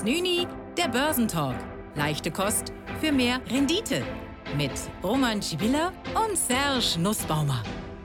Nüni, der Börsentalk. Leichte Kost für mehr Rendite. Mit Roman Tschibilla und Serge Nussbaumer.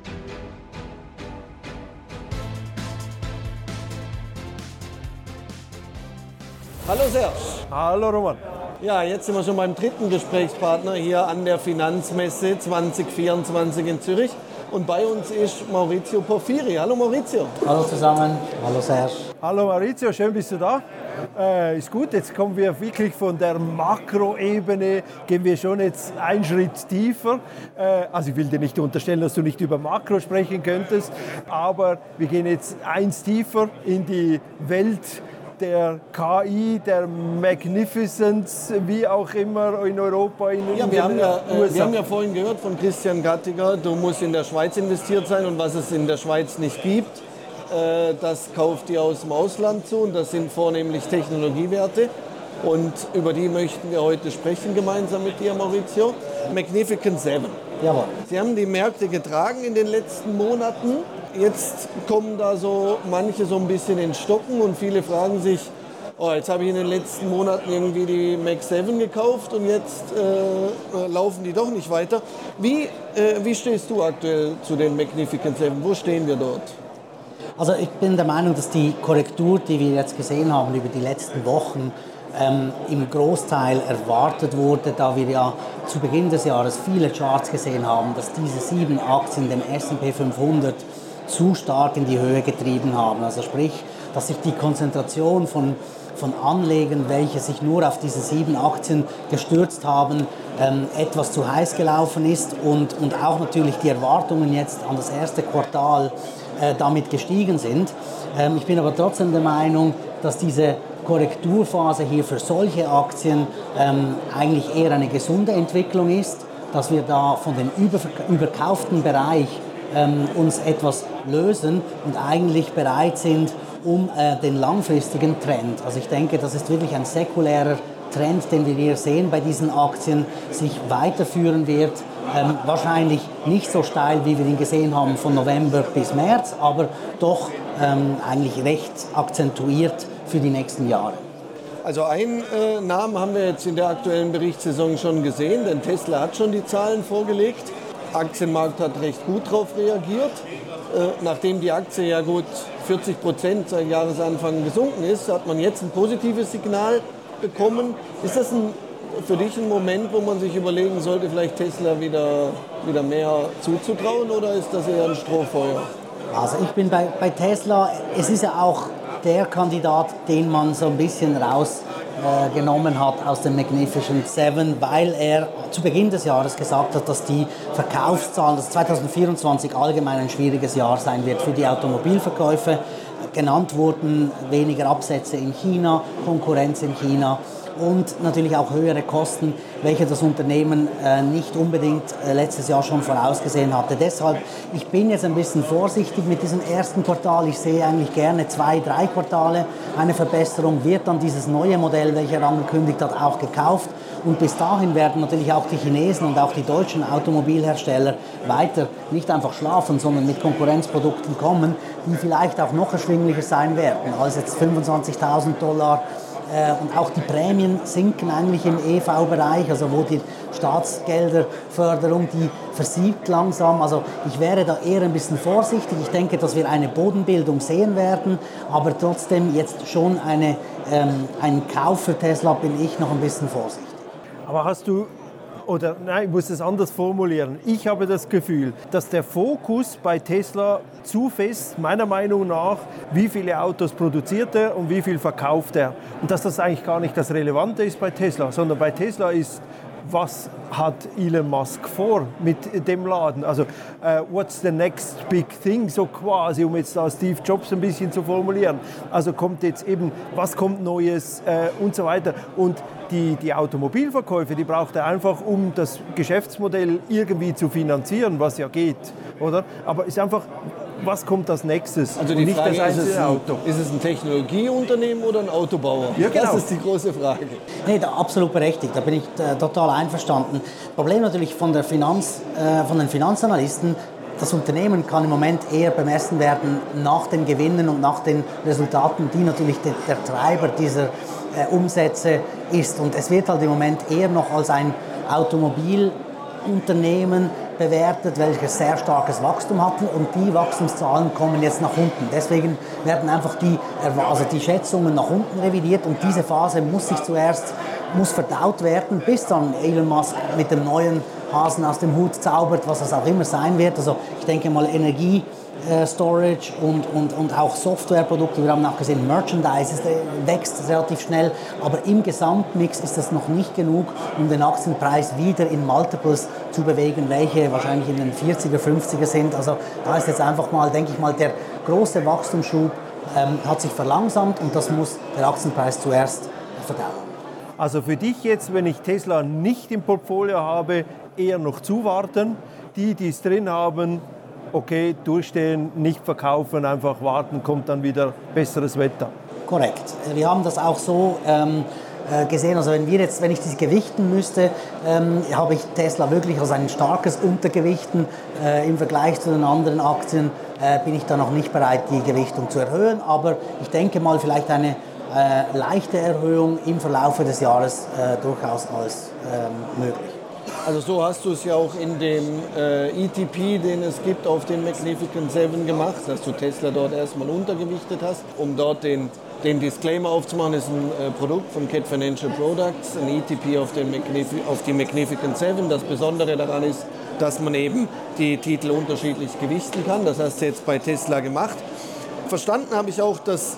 Hallo Serge. Hallo Roman. Ja, jetzt sind wir schon beim dritten Gesprächspartner hier an der Finanzmesse 2024 in Zürich. Und bei uns ist Maurizio Porfiri. Hallo Maurizio. Hallo zusammen. Hallo Serge. Hallo Maurizio, schön bist du da. Ist gut, jetzt kommen wir wirklich von der Makroebene, gehen wir schon jetzt einen Schritt tiefer. Also ich will dir nicht unterstellen, dass du nicht über Makro sprechen könntest, aber wir gehen jetzt eins tiefer in die Welt der KI, der Magnificence, wie auch immer in Europa, in Ja, wir haben ja vorhin gehört von Christian Gattiger, du musst in der Schweiz investiert sein und was es in der Schweiz nicht gibt, das kauft ihr aus dem Ausland zu und das sind vornehmlich Technologiewerte und über die möchten wir heute sprechen gemeinsam mit dir, Maurizio. Magnificent Seven. Jawohl. Sie haben die Märkte getragen in den letzten Monaten. Jetzt kommen da so manche so ein bisschen in Stocken und viele fragen sich, oh, jetzt habe ich in den letzten Monaten irgendwie die Mag 7 gekauft und jetzt laufen die doch nicht weiter. Wie stehst du aktuell zu den Magnificent Seven? Wo stehen wir dort? Also ich bin der Meinung, dass die Korrektur, die wir jetzt gesehen haben über die letzten Wochen, im Großteil erwartet wurde, da wir ja zu Beginn des Jahres viele Charts gesehen haben, dass diese 7 Aktien den S&P 500 zu stark in die Höhe getrieben haben. Also sprich, dass sich die Konzentration von Anlegern, welche sich nur auf diese 7 Aktien gestürzt haben, etwas zu heiß gelaufen ist und auch natürlich die Erwartungen jetzt an das erste Quartal damit gestiegen sind. Ich bin aber trotzdem der Meinung, dass diese Korrekturphase hier für solche Aktien eigentlich eher eine gesunde Entwicklung ist, dass wir da von dem überkauften Bereich uns etwas lösen und eigentlich bereit sind, um den langfristigen Trend. Also ich denke, das ist wirklich ein säkulärer Trend, den wir hier sehen bei diesen Aktien, sich weiterführen wird. Wahrscheinlich nicht so steil, wie wir ihn gesehen haben von November bis März, aber doch eigentlich recht akzentuiert für die nächsten Jahre. Also einen Namen haben wir jetzt in der aktuellen Berichtssaison schon gesehen, denn Tesla hat schon die Zahlen vorgelegt. Der Aktienmarkt hat recht gut darauf reagiert. Nachdem die Aktie ja gut 40% seit Jahresanfang gesunken ist, hat man jetzt ein positives Signal bekommen. Ist das für dich ein Moment, wo man sich überlegen sollte, vielleicht Tesla wieder mehr zuzutrauen oder ist das eher ein Strohfeuer? Also ich bin bei Tesla, es ist ja auch der Kandidat, den man so ein bisschen rausgenommen hat aus dem Magnificent Seven, weil er zu Beginn des Jahres gesagt hat, dass die Verkaufszahlen, dass 2024 allgemein ein schwieriges Jahr sein wird für die Automobilverkäufe. Genannt wurden weniger Absätze in China, Konkurrenz in China und natürlich auch höhere Kosten, welche das Unternehmen nicht unbedingt letztes Jahr schon vorausgesehen hatte. Deshalb, ich bin jetzt ein bisschen vorsichtig mit diesem ersten Quartal. Ich sehe eigentlich gerne 2, 3 Quartale. Eine Verbesserung wird dann dieses neue Modell, welches er angekündigt hat, auch gekauft. Und bis dahin werden natürlich auch die Chinesen und auch die deutschen Automobilhersteller weiter nicht einfach schlafen, sondern mit Konkurrenzprodukten kommen, die vielleicht auch noch erschwinglicher sein werden als jetzt $25.000. Und auch die Prämien sinken eigentlich im EV-Bereich, also wo die Staatsgelderförderung, die versiegt langsam. Also ich wäre da eher ein bisschen vorsichtig. Ich denke, dass wir eine Bodenbildung sehen werden, aber trotzdem jetzt schon ein Kauf für Tesla bin ich noch ein bisschen vorsichtig. Aber hast du, oder nein, ich muss es anders formulieren. Ich habe das Gefühl, dass der Fokus bei Tesla zu fest, meiner Meinung nach, wie viele Autos produziert er und wie viel verkauft er. Und dass das eigentlich gar nicht das Relevante ist bei Tesla, sondern bei Tesla ist, was hat Elon Musk vor mit dem Laden? Also, what's the next big thing, so quasi, um jetzt da Steve Jobs ein bisschen zu formulieren. Also kommt jetzt eben, was kommt Neues und so weiter. Und die Automobilverkäufe, die braucht er einfach, um das Geschäftsmodell irgendwie zu finanzieren, was ja geht, oder? Aber es ist einfach, was kommt als nächstes? Also die nicht Frage, das einzelne Auto. Ist es ein Technologieunternehmen oder ein Autobauer? Ja, genau. Das ist die große Frage. Nee, absolut berechtigt, da bin ich total einverstanden. Problem natürlich von den Finanzanalysten, das Unternehmen kann im Moment eher bemessen werden nach den Gewinnen und nach den Resultaten, die natürlich der Treiber Umsätze ist. Und es wird halt im Moment eher noch als ein Automobilunternehmen bewertet, welches sehr starkes Wachstum hatten, und die Wachstumszahlen kommen jetzt nach unten. Deswegen werden einfach die Schätzungen nach unten revidiert, und diese Phase muss verdaut werden, bis dann Elon Musk mit dem neuen Hasen aus dem Hut zaubert, was es auch immer sein wird. Also ich denke mal Energie, Storage und auch Softwareprodukte. Wir haben auch gesehen, Merchandise wächst relativ schnell, aber im Gesamtmix ist das noch nicht genug, um den Aktienpreis wieder in Multiples zu bewegen, welche wahrscheinlich in den 40er, 50er sind. Also da ist jetzt einfach mal, denke ich mal, der große Wachstumsschub hat sich verlangsamt, und das muss der Aktienpreis zuerst verdauen. Also für dich jetzt, wenn ich Tesla nicht im Portfolio habe, eher noch zuwarten. Die es drin haben, okay, durchstehen, nicht verkaufen, einfach warten, kommt dann wieder besseres Wetter. Korrekt. Wir haben das auch so gesehen. Also wenn ich das gewichten müsste, habe ich Tesla wirklich als ein starkes Untergewichten. Im Vergleich zu den anderen Aktien bin ich da noch nicht bereit, die Gewichtung zu erhöhen. Aber ich denke mal, vielleicht eine leichte Erhöhung im Verlauf des Jahres durchaus als möglich. Also so hast du es ja auch in dem ETP, den es gibt, auf den Magnificent 7 gemacht, dass du Tesla dort erstmal untergewichtet hast, um dort den Disclaimer aufzumachen. Das ist ein Produkt von Cat Financial Products, ein ETP auf die Magnificent 7. Das Besondere daran ist, dass man eben die Titel unterschiedlich gewichten kann. Das hast du jetzt bei Tesla gemacht. Verstanden habe ich auch, dass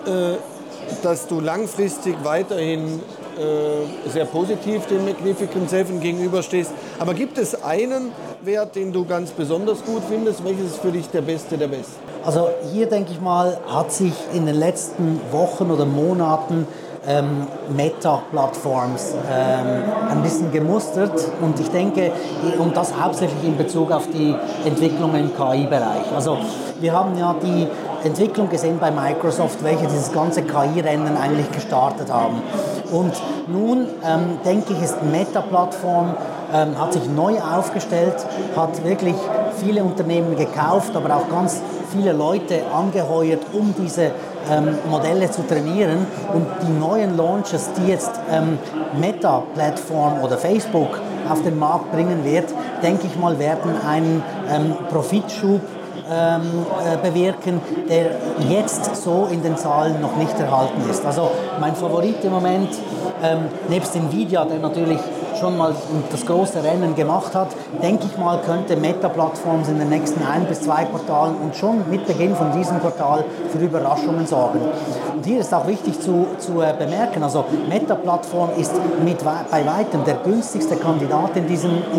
du langfristig weiterhin sehr positiv dem Magnificent 7 gegenüberstehst. Aber gibt es einen Wert, den du ganz besonders gut findest? Welches ist für dich der beste der Besten? Also hier, denke ich mal, hat sich in den letzten Wochen oder Monaten Meta-Plattforms ein bisschen gemustert, und ich denke, und das hauptsächlich in Bezug auf die Entwicklung im KI-Bereich. Also wir haben ja die Entwicklung gesehen bei Microsoft, welche dieses ganze KI-Rennen eigentlich gestartet haben. Und nun denke ich, ist Meta-Plattform hat sich neu aufgestellt, hat wirklich viele Unternehmen gekauft, aber auch ganz viele Leute angeheuert, um diese Modelle zu trainieren. Und die neuen Launches, die jetzt Meta-Plattform oder Facebook auf den Markt bringen wird, denke ich mal, werden einen Profitschub bewirken, der jetzt so in den Zahlen noch nicht erhalten ist. Also mein Favorit im Moment, nebst Nvidia, der natürlich schon mal das große Rennen gemacht hat, denke ich mal, könnte Meta-Plattforms in den nächsten 1 bis 2 Quartalen und schon mit Beginn von diesem Quartal für Überraschungen sorgen. Und hier ist auch wichtig zu bemerken, also Meta-Plattform ist bei weitem der günstigste Kandidat in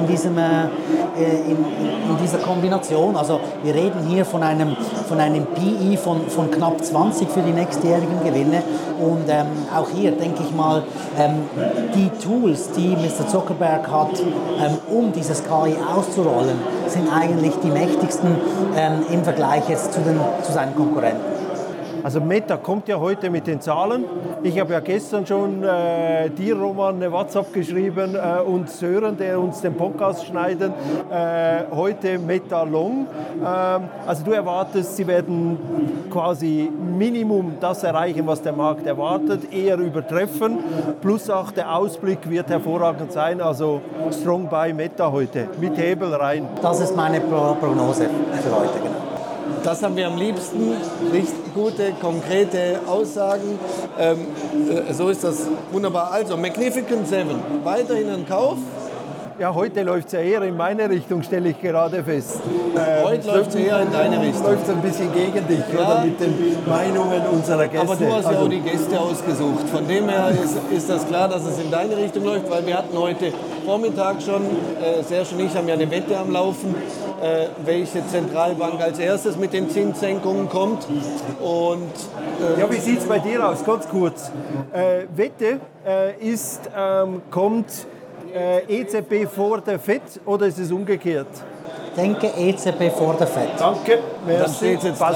dieser Kombination. Also wir reden hier von einem PI von knapp 20 für die nächstjährigen Gewinne. Und auch hier denke ich mal, die Tools, die Mr. Zuckerberg hat, um dieses KI auszurollen, sind eigentlich die mächtigsten im Vergleich jetzt zu seinen Konkurrenten. Also Meta kommt ja heute mit den Zahlen. Ich habe ja gestern schon dir, Roman, eine WhatsApp geschrieben und Sören, der uns den Podcast schneidet, heute Meta Long. Also du erwartest, sie werden quasi Minimum das erreichen, was der Markt erwartet, eher übertreffen. Plus auch der Ausblick wird hervorragend sein. Also strong buy Meta heute, mit Hebel rein. Das ist meine Prognose für heute, genau. Das haben wir am liebsten, richtig gute, konkrete Aussagen. So ist das wunderbar. Also, Magnificent 7, weiterhin ein Kauf. Ja, heute läuft es ja eher in meine Richtung, stelle ich gerade fest. Heute läuft es eher in deine Richtung. Läuft es ein bisschen gegen dich, ja, oder mit den Meinungen unserer Gäste. Aber du hast ja auch die Gäste ausgesucht. Von dem her ist das klar, dass es in deine Richtung läuft, weil wir hatten heute Vormittag schon, Serge und ich haben ja eine Wette am Laufen, welche Zentralbank als erstes mit den Zinssenkungen kommt. Und, ja, wie sieht es bei dir aus? Ganz kurz. Wette kommt EZB vor der FED oder ist es umgekehrt? Ich denke EZB vor der FED. Danke. Dann steht es jetzt 3-0.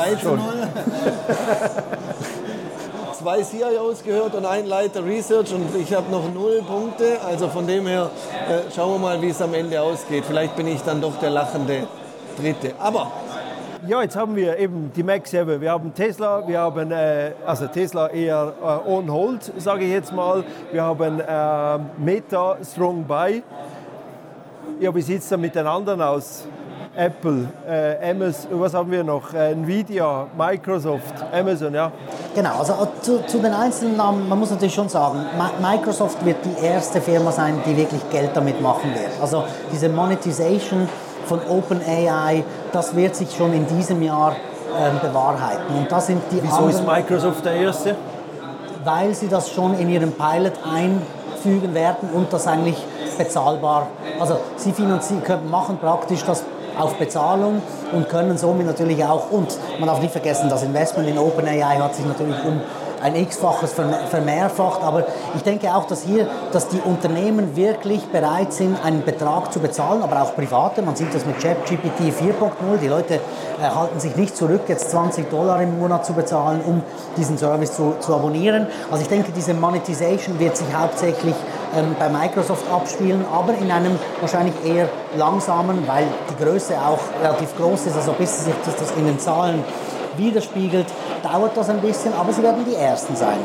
2 CIOs gehört und ein Leiter Research und ich habe noch 0 Punkte. Also von dem her schauen wir mal, wie es am Ende ausgeht. Vielleicht bin ich dann doch der lachende Dritte. Aber Ja, jetzt haben wir eben die Mac 7, wir haben Tesla, wir haben also Tesla eher on hold, sage ich jetzt mal. Wir haben Meta Strong Buy. Ja, wie sieht es dann mit den anderen aus? Apple, Amazon, was haben wir noch? Nvidia, Microsoft, Amazon, ja. Genau, also zu den einzelnen Namen, man muss natürlich schon sagen, Microsoft wird die erste Firma sein, die wirklich Geld damit machen wird. Also diese Monetization von OpenAI, das wird sich schon in diesem Jahr bewahrheiten. Und da sind die Wieso ist Microsoft der Erste? Weil sie das schon in ihren Pilot einfügen werden und das eigentlich bezahlbar, also sie machen praktisch das auf Bezahlung und können somit natürlich auch, und man darf nicht vergessen, das Investment in OpenAI hat sich natürlich um ein X-faches vermehrfacht, aber ich denke auch, dass die Unternehmen wirklich bereit sind, einen Betrag zu bezahlen, aber auch Private. Man sieht das mit ChatGPT 4.0, die Leute halten sich nicht zurück, jetzt $20 im Monat zu bezahlen, um diesen Service zu abonnieren. Also ich denke, diese Monetization wird sich hauptsächlich bei Microsoft abspielen, aber in einem wahrscheinlich eher langsamen, weil die Größe auch relativ groß ist, also bis sich das in den Zahlen widerspiegelt, dauert das ein bisschen, aber sie werden die Ersten sein.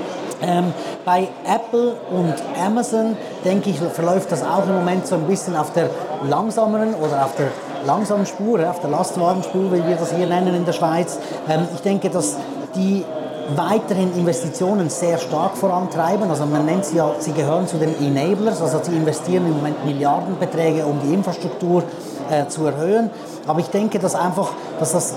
Bei Apple und Amazon, denke ich, verläuft das auch im Moment so ein bisschen auf der langsameren oder auf der langsamen Spur, auf der Lastwagenspur, wie wir das hier nennen in der Schweiz. Ich denke, dass die weiterhin Investitionen sehr stark vorantreiben. Also man nennt sie ja, sie gehören zu den Enablers, also sie investieren im Moment Milliardenbeträge, um die Infrastruktur zu erhöhen. Aber ich denke, dass das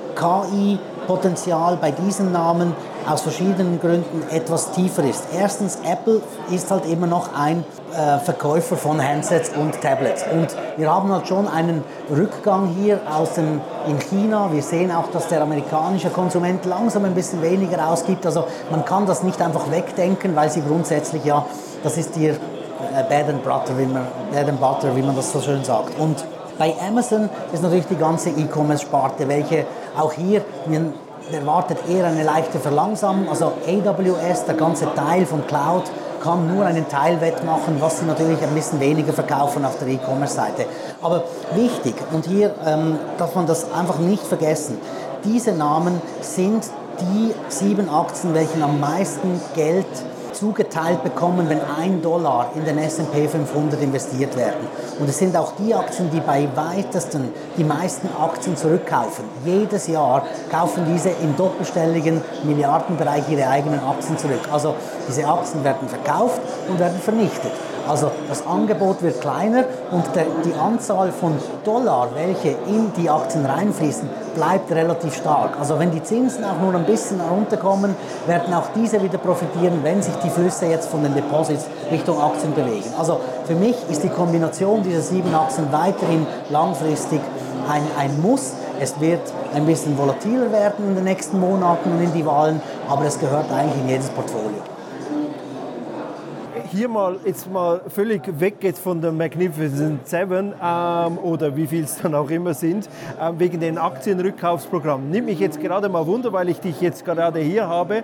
KI-Potenzial bei diesen Namen aus verschiedenen Gründen etwas tiefer ist. Erstens, Apple ist halt immer noch ein Verkäufer von Handsets und Tablets. Und wir haben halt schon einen Rückgang hier in China. Wir sehen auch, dass der amerikanische Konsument langsam ein bisschen weniger ausgibt. Also man kann das nicht einfach wegdenken, weil sie grundsätzlich, ja, das ist ihr Bread and Butter, wie man das so schön sagt. Und bei Amazon ist natürlich die ganze E-Commerce-Sparte, welche auch hier, man erwartet eher eine leichte Verlangsamung. Also AWS, der ganze Teil von Cloud, kann nur einen Teil wettmachen, was sie natürlich ein bisschen weniger verkaufen auf der E-Commerce-Seite. Aber wichtig, und hier darf man das einfach nicht vergessen, diese Namen sind die 7 Aktien, welche am meisten Geld zugeteilt bekommen, wenn $1 in den S&P 500 investiert werden. Und es sind auch die Aktien, die bei weitesten die meisten Aktien zurückkaufen. Jedes Jahr kaufen diese im doppelstelligen Milliardenbereich ihre eigenen Aktien zurück. Also diese Aktien werden verkauft und werden vernichtet. Also das Angebot wird kleiner und die Anzahl von Dollar, welche in die Aktien reinfließen, bleibt relativ stark. Also wenn die Zinsen auch nur ein bisschen herunterkommen, werden auch diese wieder profitieren, wenn sich die Flüsse jetzt von den Deposits Richtung Aktien bewegen. Also für mich ist die Kombination dieser 7 Aktien weiterhin langfristig ein Muss. Es wird ein bisschen volatiler werden in den nächsten Monaten und in die Wahlen, aber es gehört eigentlich in jedes Portfolio. Hier jetzt mal völlig weg jetzt von der Magnificent Seven oder wie viel es dann auch immer sind, wegen den Aktienrückkaufsprogrammen. Nimmt mich jetzt gerade mal Wunder, weil ich dich jetzt gerade hier habe.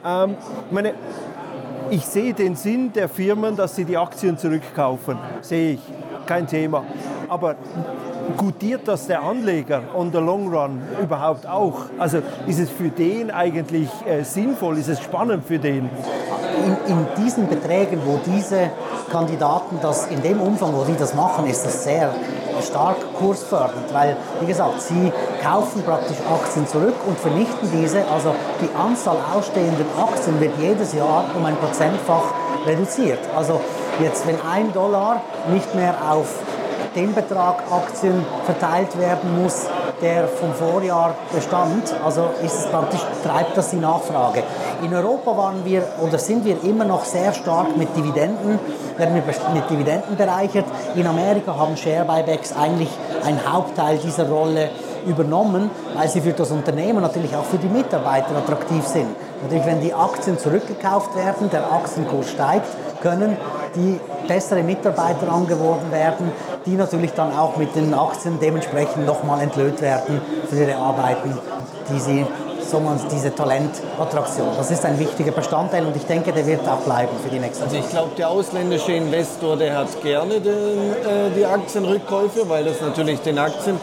Ich sehe den Sinn der Firmen, dass sie die Aktien zurückkaufen. Sehe ich, kein Thema. Aber gutiert das der Anleger on the long run überhaupt auch? Also ist es für den eigentlich sinnvoll? Ist es spannend für den? In diesen Beträgen, wo diese Kandidaten das, in dem Umfang, wo die das machen, ist das sehr stark kursfördernd, weil, wie gesagt, sie kaufen praktisch Aktien zurück und vernichten diese. Also die Anzahl ausstehenden Aktien wird jedes Jahr um ein Prozentfach reduziert. Also jetzt, wenn $1 nicht mehr auf den Betrag Aktien verteilt werden muss, der vom Vorjahr bestand, also ist es praktisch, treibt das die Nachfrage. In Europa sind wir immer noch sehr stark mit Dividenden, werden wir mit Dividenden bereichert. In Amerika haben Share Buybacks eigentlich einen Hauptteil dieser Rolle übernommen, weil sie für das Unternehmen, natürlich auch für die Mitarbeiter attraktiv sind. Natürlich, wenn die Aktien zurückgekauft werden, der Aktienkurs steigt, können die bessere Mitarbeiter angeworben werden, die natürlich dann auch mit den Aktien dementsprechend nochmal entlöhnt werden für ihre Arbeiten, diese Talentattraktion. Das ist ein wichtiger Bestandteil und ich denke, der wird auch bleiben für die nächsten Jahre. Also ich glaube, der ausländische Investor, der hat gerne die Aktienrückkäufe, weil das natürlich den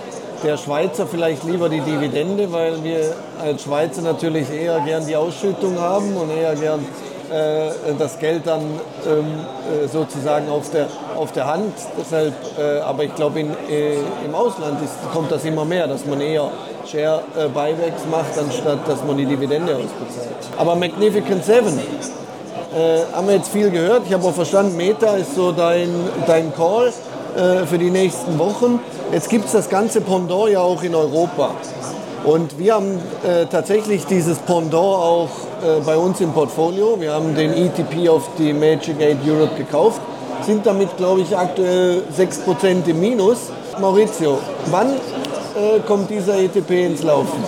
der Schweizer vielleicht lieber die Dividende, weil wir als Schweizer natürlich eher gern die Ausschüttung haben und eher gern das Geld dann sozusagen auf der Hand. Deshalb, aber ich glaube, im Ausland kommt das immer mehr, dass man eher Share-Buybacks macht, anstatt dass man die Dividende ausbezahlt. Aber Magnificent Seven, haben wir jetzt viel gehört. Ich habe auch verstanden, Meta ist so dein Call für die nächsten Wochen. Jetzt gibt es das ganze Pendant ja auch in Europa. Und wir haben tatsächlich dieses Pendant auch bei uns im Portfolio. Wir haben den ETP auf die Magic 8 Europe gekauft, sind damit, glaube ich, aktuell 6% im Minus. Maurizio, wann kommt dieser ETP ins Laufen?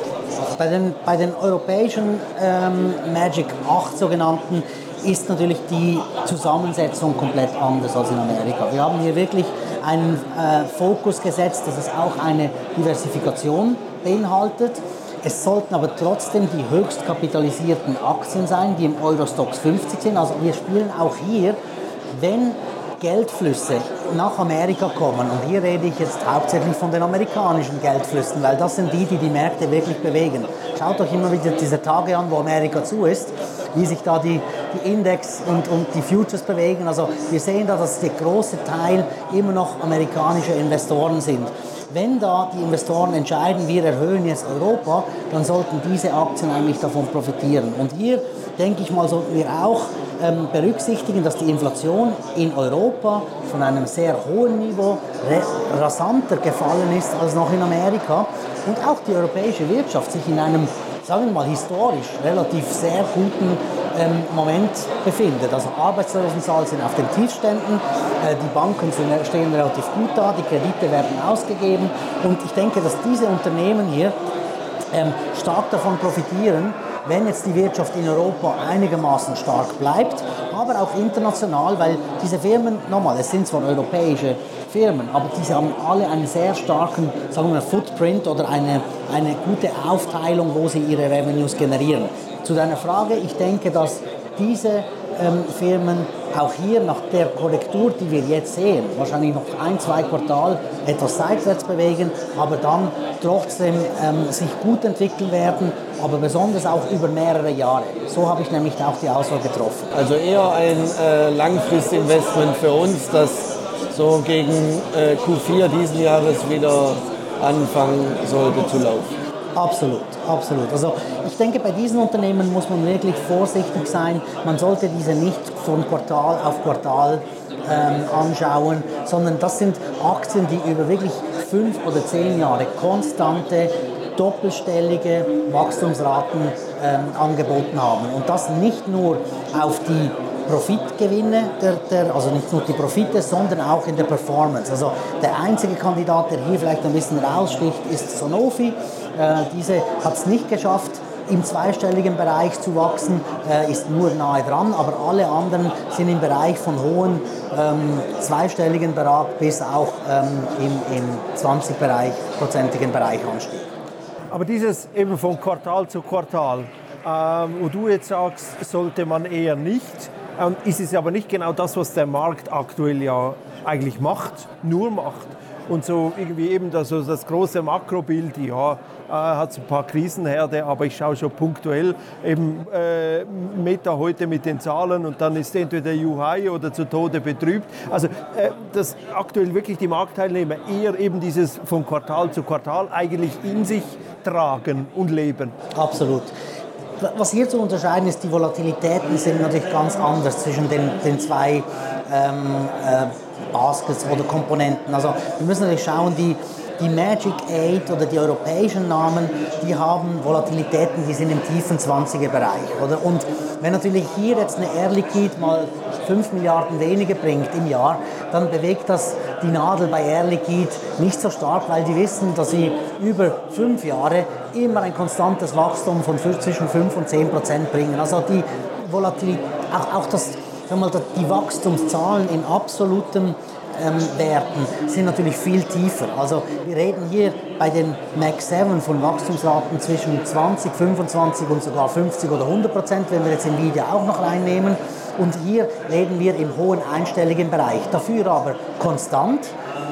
Bei den europäischen Magic 8 sogenannten ist natürlich die Zusammensetzung komplett anders als in Amerika. Wir haben hier wirklich einen Fokus gesetzt, dass es auch eine Diversifikation beinhaltet. Es sollten aber trotzdem die höchst kapitalisierten Aktien sein, die im Eurostoxx 50 sind. Also wir spielen auch hier, wenn Geldflüsse nach Amerika kommen, und hier rede ich jetzt hauptsächlich von den amerikanischen Geldflüssen, weil das sind die Märkte wirklich bewegen. Schaut euch immer wieder diese Tage an, wo Amerika zu ist, wie sich da die Index und die Futures bewegen. Also wir sehen da, dass der große Teil immer noch amerikanische Investoren sind. Wenn da die Investoren entscheiden, wir erhöhen jetzt Europa, dann sollten diese Aktien eigentlich davon profitieren. Und hier, denke ich mal, sollten wir auch berücksichtigen, dass die Inflation in Europa von einem sehr hohen Niveau rasanter gefallen ist als noch in Amerika und auch die europäische Wirtschaft sich in einem, sagen wir mal, historisch relativ sehr guten Moment befindet. Also Arbeitslosenzahlen sind auf den Tiefständen, die Banken stehen relativ gut da, die Kredite werden ausgegeben und ich denke, dass diese Unternehmen hier stark davon profitieren, wenn jetzt die Wirtschaft in Europa einigermaßen stark bleibt, aber auch international, weil diese Firmen, nochmal, es sind zwar europäische Firmen, aber diese haben alle einen sehr starken, sagen wir, Footprint oder eine gute Aufteilung, wo sie ihre Revenues generieren. Zu deiner Frage, ich denke, dass diese Firmen auch hier nach der Korrektur, die wir jetzt sehen, wahrscheinlich noch 1-2 Quartal etwas seitwärts bewegen, aber dann trotzdem sich gut entwickeln werden, aber besonders auch über mehrere Jahre. So habe ich nämlich auch die Auswahl getroffen. Also eher ein Langfristinvestment für uns, das so gegen Q4 diesen Jahres wieder anfangen sollte zu laufen. Absolut, absolut. Also ich denke, bei diesen Unternehmen muss man wirklich vorsichtig sein. Man sollte diese nicht von Quartal auf Quartal anschauen, sondern das sind Aktien, die über wirklich 5 oder 10 Jahre konstante, doppelstellige Wachstumsraten angeboten haben. Und das nicht nur auf die Profitgewinne, also nicht nur die Profite, sondern auch in der Performance. Also der einzige Kandidat, der hier vielleicht ein bisschen raussticht, ist Sanofi. Diese hat es nicht geschafft, im zweistelligen Bereich zu wachsen, ist nur nahe dran, aber alle anderen sind im Bereich von hohen zweistelligen Betrag bis auch im 20%igen Bereich anstieg. Aber dieses eben von Quartal zu Quartal, wo du jetzt sagst, sollte man eher nicht, ist es aber nicht genau das, was der Markt aktuell ja eigentlich macht, nur macht. Und so irgendwie eben das große Makrobild, ja, hat ein paar Krisenherde, aber ich schaue schon punktuell eben Meta heute mit den Zahlen und dann ist entweder Juhai oder zu Tode betrübt. Also dass aktuell wirklich die Marktteilnehmer eher eben dieses von Quartal zu Quartal eigentlich in sich tragen und leben. Absolut. Was hier zu unterscheiden ist, die Volatilitäten sind natürlich ganz anders zwischen den zwei Baskets oder Komponenten. Also wir müssen natürlich schauen, die Magic 8 oder die europäischen Namen, die haben Volatilitäten, die sind im tiefen 20er-Bereich. Oder? Und wenn natürlich hier jetzt eine Air Liquide mal 5 Milliarden weniger bringt im Jahr, dann bewegt das die Nadel bei Air Liquide nicht so stark, weil die wissen, dass sie über 5 Jahre immer ein konstantes Wachstum von zwischen 5 und 10% bringen. Also die Volatilität, auch die Wachstumszahlen in absoluten Werten sind natürlich viel tiefer. Also wir reden hier bei den Mag 7 von Wachstumsraten zwischen 20, 25 und sogar 50 oder 100%, wenn wir jetzt Nvidia auch noch reinnehmen. Und hier reden wir im hohen einstelligen Bereich. Dafür aber konstant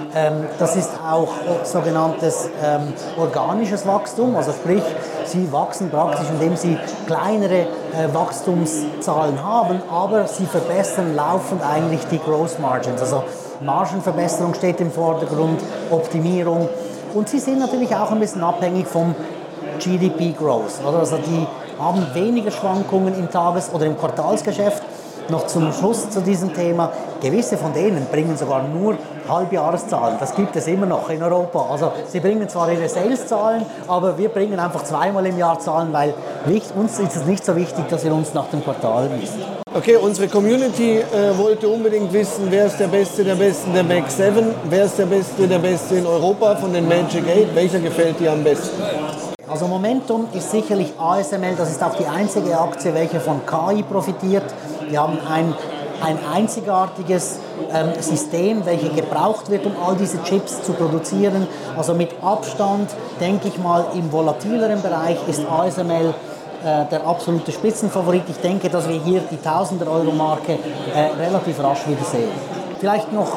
Das ist auch sogenanntes organisches Wachstum, also sprich, sie wachsen praktisch, indem sie kleinere Wachstumszahlen haben, aber sie verbessern laufend eigentlich die Gross Margins. Also Margenverbesserung steht im Vordergrund, Optimierung. Und sie sind natürlich auch ein bisschen abhängig vom GDP Growth. Also die haben weniger Schwankungen im Tages- oder im Quartalsgeschäft. Noch zum Schluss zu diesem Thema. Gewisse von denen bringen sogar nur Halbjahreszahlen. Das gibt es immer noch in Europa. Also sie bringen zwar ihre Sales-Zahlen, aber wir bringen einfach zweimal im Jahr Zahlen, weil uns ist es nicht so wichtig, dass wir uns nach dem Quartal messen. Okay, unsere Community wollte unbedingt wissen, wer ist der Beste der Besten der Mac 7, wer ist der Beste in Europa von den Magic 8, welcher gefällt dir am besten? Also Momentum ist sicherlich ASML, das ist auch die einzige Aktie, welche von KI profitiert. Wir haben ein einzigartiges System, welches gebraucht wird, um all diese Chips zu produzieren. Also mit Abstand, denke ich mal, im volatileren Bereich ist ASML der absolute Spitzenfavorit. Ich denke, dass wir hier die Tausender-Euro-Marke relativ rasch wieder sehen. Vielleicht noch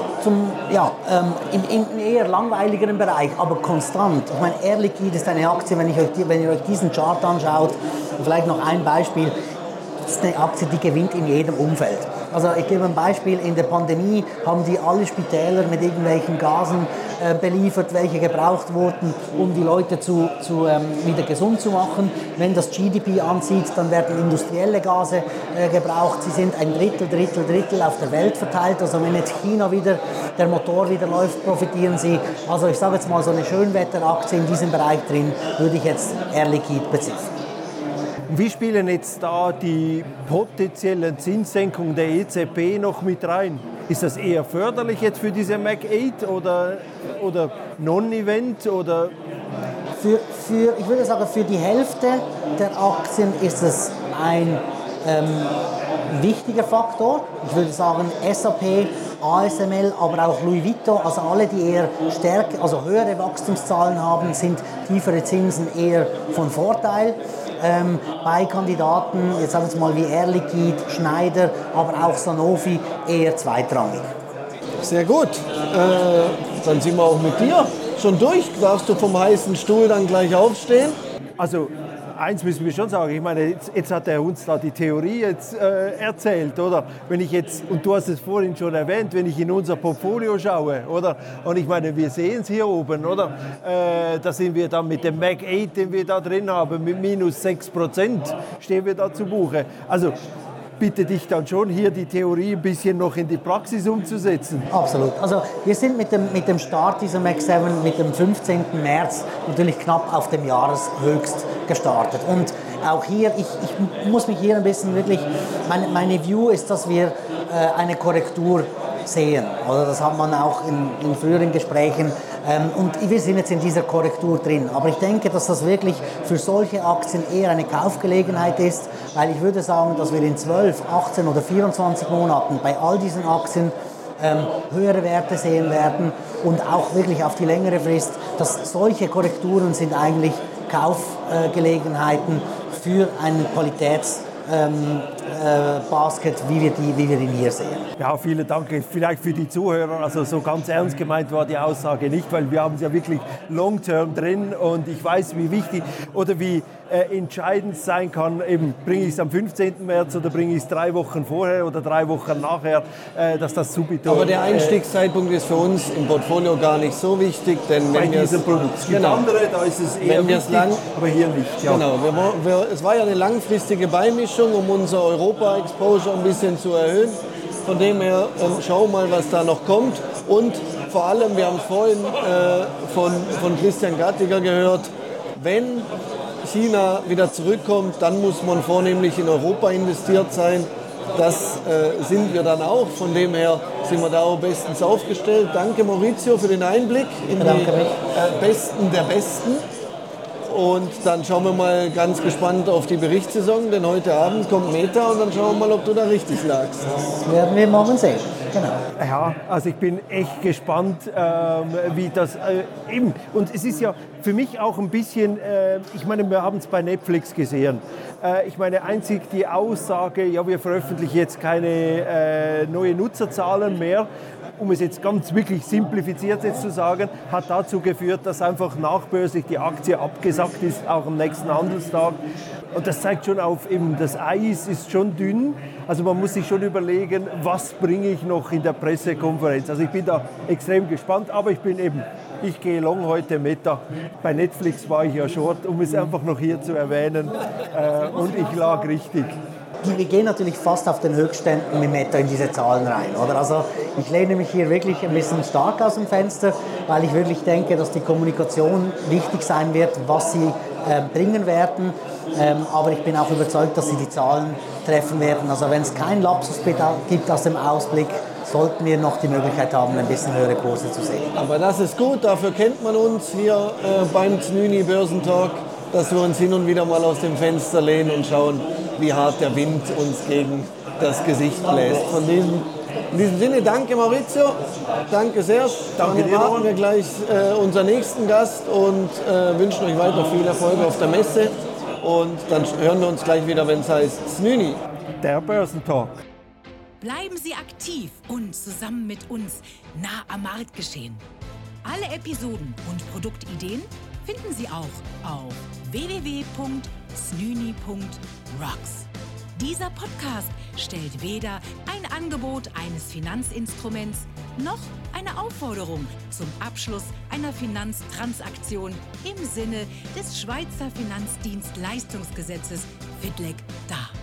im eher langweiligeren Bereich, aber konstant. Ich meine, Air Liquide ist eine Aktie, wenn ihr euch diesen Chart anschaut, vielleicht noch ein Beispiel, das ist eine Aktie, die gewinnt in jedem Umfeld. Also ich gebe ein Beispiel, in der Pandemie haben die alle Spitäler mit irgendwelchen Gasen beliefert, welche gebraucht wurden, um die Leute wieder gesund zu machen. Wenn das GDP anzieht, dann werden industrielle Gase gebraucht. Sie sind ein Drittel auf der Welt verteilt. Also wenn jetzt China wieder, der Motor wieder läuft, profitieren sie. Also ich sage jetzt mal, so eine Schönwetteraktie in diesem Bereich drin, würde ich jetzt Air Liquide beziffern. Wie spielen jetzt da die potenziellen Zinssenkungen der EZB noch mit rein? Ist das eher förderlich jetzt für diese Mac 8 oder Non-Event? Oder? Ich würde sagen, für die Hälfte der Aktien ist es ein wichtiger Faktor. Ich würde sagen, SAP, ASML, aber auch Louis Vuitton, also alle, die eher höhere Wachstumszahlen haben, sind tiefere Zinsen eher von Vorteil. Bei Kandidaten, jetzt sagen wir mal wie Air Liquide, Schneider, aber auch Sanofi eher zweitrangig. Sehr gut. Dann sind wir auch mit dir schon durch. Darfst du vom heißen Stuhl dann gleich aufstehen? Also eins müssen wir schon sagen, ich meine, jetzt hat er uns da die Theorie jetzt erzählt, oder? Wenn ich jetzt, und du hast es vorhin schon erwähnt, wenn ich in unser Portfolio schaue, oder? Und ich meine, wir sehen es hier oben, oder? Da sind wir dann mit dem Mac 8, den wir da drin haben, mit minus 6% stehen wir da zu Buche. Also bitte dich dann schon, hier die Theorie ein bisschen noch in die Praxis umzusetzen. Absolut. Also wir sind mit dem Start dieser Mac 7 mit dem 15. März natürlich knapp auf dem Jahreshöchst gestartet. Und auch hier, ich muss mich hier ein bisschen wirklich, meine View ist, dass wir eine Korrektur sehen. Also das hat man auch in früheren Gesprächen. Und wir sind jetzt in dieser Korrektur drin. Aber ich denke, dass das wirklich für solche Aktien eher eine Kaufgelegenheit ist, weil ich würde sagen, dass wir in 12, 18 oder 24 Monaten bei all diesen Aktien höhere Werte sehen werden und auch wirklich auf die längere Frist, dass solche Korrekturen sind eigentlich Kaufgelegenheiten für einen Qualitätsbasket, wie wir ihn hier sehen. Ja, vielen Dank. Vielleicht für die Zuhörer, also so ganz ernst gemeint war die Aussage nicht, weil wir haben es ja wirklich long-term drin und ich weiß, wie wichtig oder wie entscheidend sein kann, eben bringe ich es am 15. März oder bringe ich es 3 Wochen vorher oder 3 Wochen nachher, dass das subito... Aber der Einstiegszeitpunkt ist für uns im Portfolio gar nicht so wichtig, denn bei diesem Produkt. Es gibt andere, da ist es eher wichtig, aber hier nicht. Ja. Genau, es war ja eine langfristige Beimischung, um unser Europa-Exposure ein bisschen zu erhöhen. Von dem her, schau mal, was da noch kommt. Und vor allem, wir haben es vorhin von Christian Gattiger gehört, wenn China wieder zurückkommt, dann muss man vornehmlich in Europa investiert sein. Das sind wir dann auch. Von dem her sind wir da auch bestens aufgestellt. Danke Maurizio für den Einblick in die Besten der Besten. Und dann schauen wir mal ganz gespannt auf die Berichtssaison, denn heute Abend kommt Meta und dann schauen wir mal, ob du da richtig lagst. Das werden wir morgen sehen. Genau. Ja, also ich bin echt gespannt, wie das eben. Und es ist ja für mich auch ein bisschen, ich meine, wir haben es bei Netflix gesehen. Ich meine, einzig die Aussage, ja, wir veröffentlichen jetzt keine neuen Nutzerzahlen mehr. um es jetzt ganz wirklich simplifiziert jetzt zu sagen, hat dazu geführt, dass einfach nachbörslich die Aktie abgesackt ist, auch am nächsten Handelstag. Und das zeigt schon auf, eben das Eis ist schon dünn. Also man muss sich schon überlegen, was bringe ich noch in der Pressekonferenz. Also ich bin da extrem gespannt, aber ich gehe long heute Meta. Bei Netflix war ich ja short, um es einfach noch hier zu erwähnen. Und ich lag richtig. Wir gehen natürlich fast auf den Höchstständen mit Meta in diese Zahlen rein, oder? Also ich lehne mich hier wirklich ein bisschen stark aus dem Fenster, weil ich wirklich denke, dass die Kommunikation wichtig sein wird, was sie bringen werden. Aber ich bin auch überzeugt, dass sie die Zahlen treffen werden. Also wenn es keinen Lapsus gibt aus dem Ausblick, sollten wir noch die Möglichkeit haben, ein bisschen höhere Kurse zu sehen. Aber das ist gut, dafür kennt man uns hier beim Znüni Börsentalk, dass wir uns hin und wieder mal aus dem Fenster lehnen und schauen, wie hart der Wind uns gegen das Gesicht bläst. In diesem Sinne, danke Maurizio, danke Serge. Dann erwarten wir gleich unseren nächsten Gast und wünschen euch weiter viel Erfolg auf der Messe. Und dann hören wir uns gleich wieder, wenn es heißt Znüni. Der Börsentalk. Bleiben Sie aktiv und zusammen mit uns nah am Marktgeschehen. Alle Episoden und Produktideen finden Sie auch auf www.znüni.rocks. Dieser Podcast stellt weder ein Angebot eines Finanzinstruments noch eine Aufforderung zum Abschluss einer Finanztransaktion im Sinne des Schweizer Finanzdienstleistungsgesetzes FIDLEG dar.